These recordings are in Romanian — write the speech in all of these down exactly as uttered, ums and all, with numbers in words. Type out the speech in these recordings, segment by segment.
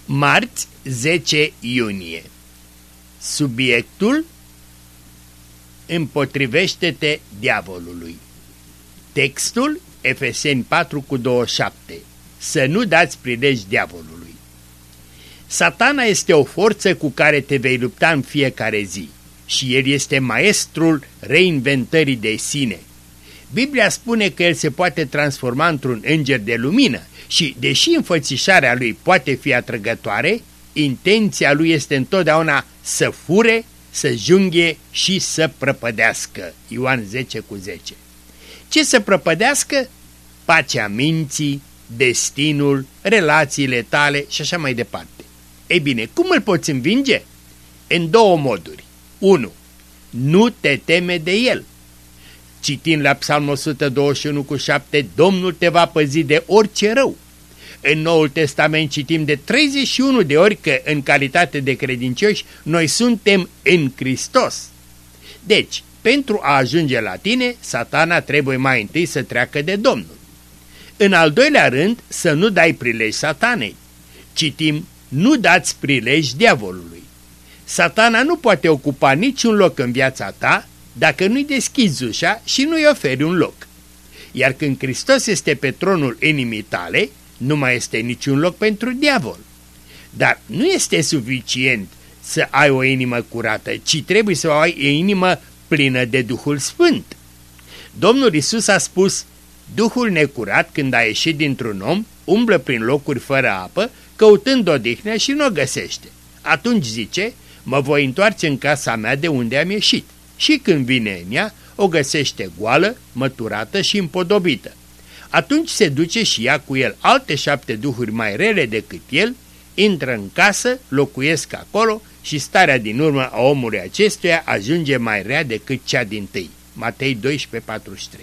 Marți, zece iunie. Subiectul: împotrivește-te diavolului. Textul: Efeseni patru cu douăzeci și șapte. Să nu dați prilej diavolului. Satana este o forță cu care te vei lupta în fiecare zi și el este maestrul reinventării de sine. Biblia spune că el se poate transforma într-un înger de lumină și, deși înfățișarea lui poate fi atrăgătoare, intenția lui este întotdeauna să fure, să junghie și să prăpădească. Ioan zece cu zece. Ce să prăpădească? Pacea minții, destinul, relațiile tale și așa mai departe. Ei bine, cum îl poți învinge? În două moduri. unu. Nu te teme de el. Citind la Psalmul o sută douăzeci și unu cu șapte, Domnul te va păzi de orice rău. În Noul Testament citim de treizeci și unu de ori că, în calitate de credincioși, noi suntem în Hristos. Deci, pentru a ajunge la tine, Satana trebuie mai întâi să treacă de Domnul. În al doilea rând, să nu dai prilej Satanei. Citim: nu dați prilej diavolului. Satana nu poate ocupa niciun loc în viața ta dacă nu-i deschizi ușa și nu-i oferi un loc. Iar când Hristos este pe tronul inimii tale, nu mai este niciun loc pentru diavol. Dar nu este suficient să ai o inimă curată, ci trebuie să ai o inimă plină de Duhul Sfânt. Domnul Iisus a spus: Duhul necurat, când a ieșit dintr-un om, umblă prin locuri fără apă, căutând odihnă și nu o găsește. Atunci zice: mă voi întoarce în casa mea de unde am ieșit. Și când vine în ea, o găsește goală, măturată și împodobită. Atunci se duce și ia cu el alte șapte duhuri mai rele decât el, intră în casă, locuiesc acolo și starea din urmă a omului acestuia ajunge mai rea decât cea dintâi. Matei doisprezece patruzeci și trei.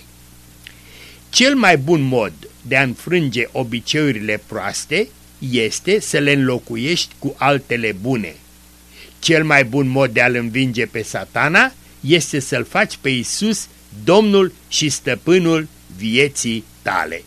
Cel mai bun mod de a înfrânge obiceiurile proaste este să le înlocuiești cu altele bune. Cel mai bun mod de a-l învinge pe Satana este să-l faci pe Iisus Domnul și Stăpânul vieții tale.